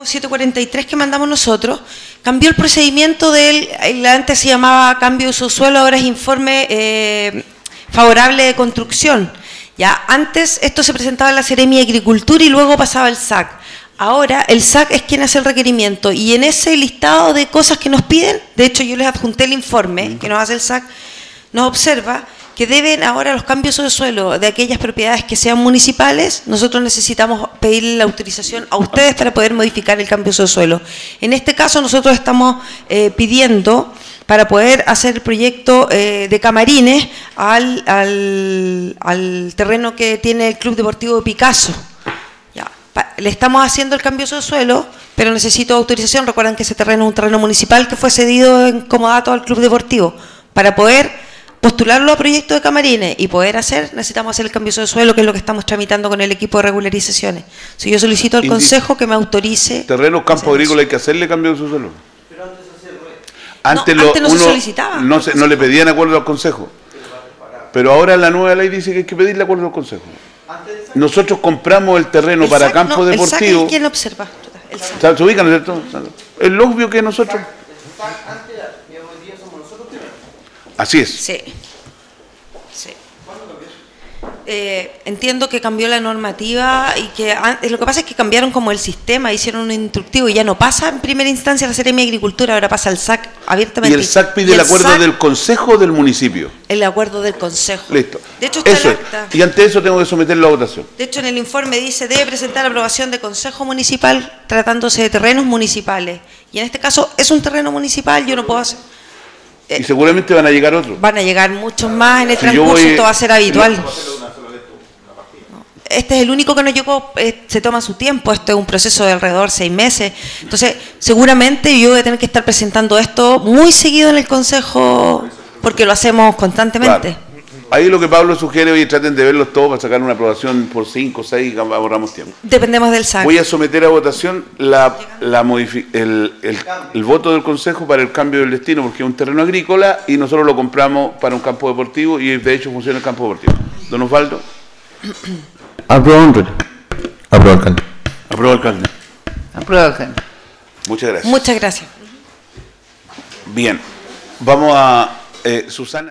743 que mandamos nosotros, cambió el procedimiento antes se llamaba cambio de uso de suelo, ahora es informe favorable de construcción. Ya antes esto se presentaba en la Seremia de Agricultura y luego pasaba al SAC. Ahora el SAC es quien hace el requerimiento y en ese listado de cosas que nos piden, de hecho yo les adjunté el informe que nos hace el SAC, nos observa que deben ahora los cambios de suelo de aquellas propiedades que sean municipales, nosotros necesitamos pedirle la autorización a ustedes para poder modificar el cambio de suelo. En este caso nosotros estamos pidiendo para poder hacer el proyecto de camarines al terreno que tiene el Club Deportivo de Picasso. Ya, le estamos haciendo el cambio de suelo, pero necesito autorización. Recuerden que ese terreno es un terreno municipal que fue cedido en comodato al Club Deportivo. Para poder postularlo a proyecto de camarines y poder necesitamos hacer el cambio de suelo, que es lo que estamos tramitando con el equipo de regularizaciones. Si yo solicito al Consejo que me autorice... ¿Terrenos, campo agrícola hay que hacerle cambio de suelo? Pero antes se hacía Antes no se solicitaba. No le pedían acuerdo al Consejo. Pero ahora la nueva ley dice que hay que pedirle acuerdo al Consejo. Nosotros compramos el terreno para campo deportivo. El SAC es quien observa. ¿Se ubican, no es cierto? Es obvio que nosotros... Así es. Sí. Sí. Entiendo que cambió la normativa y que lo que pasa es que cambiaron como el sistema, hicieron un instructivo y ya no pasa en primera instancia a la Seremia de Agricultura, ahora pasa al SAC abiertamente. ¿Y el SAC pide el acuerdo del Consejo o del municipio? El acuerdo del Consejo. Listo. De hecho, está eso es. Y ante eso tengo que someterlo a votación. De hecho, en el informe dice, debe presentar aprobación de Consejo Municipal tratándose de terrenos municipales. Y en este caso es un terreno municipal, yo no puedo hacer... Y seguramente van a llegar otros. Van a llegar muchos más en el transcurso, esto va a ser habitual. Este es el único que no llegó, se toma su tiempo, esto es un proceso de alrededor de 6 meses. Entonces, seguramente yo voy a tener que estar presentando esto muy seguido en el Consejo, porque lo hacemos constantemente. Claro. Ahí lo que Pablo sugiere, oye, traten de verlos todos para sacar una aprobación por 5 o 6 y ahorramos tiempo. Dependemos del SAC. Voy a someter a votación el voto del Consejo para el cambio del destino, porque es un terreno agrícola y nosotros lo compramos para un campo deportivo y de hecho funciona el campo deportivo. Don Osvaldo. Aprueba, alcalde. Aprueba, alcalde. Aprueba, alcalde. Muchas gracias. Muchas gracias. Bien. Vamos a... Susana.